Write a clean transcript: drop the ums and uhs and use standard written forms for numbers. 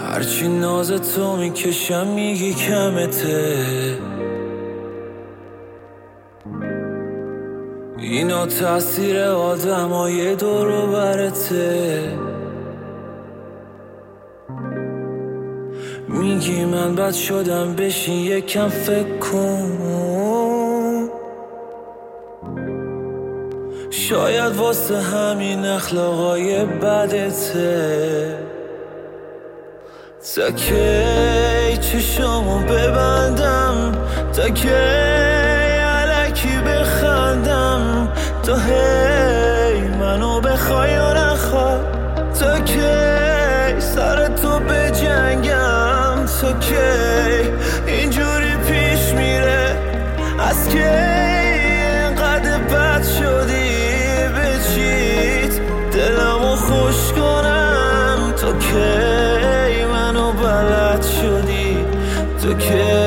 هرچی ناز تو میکشم میگی کمته، اینا تاثیر آدمای دور و برته. میگی من بد شدم بشین یکم فکر کن، شاید واسه همین اخلاقای بدته. تا کی چشامو ببندم، تا کی الکی بخندم، تا هی منو بخوای یا نخوای، تا کی سر تو بجنگم، تا کی اینجوری پیش میره، از کی اینقدر بد شدی بچیت دلمو خوش کنم، تا کی منو بلد شدی، تا کی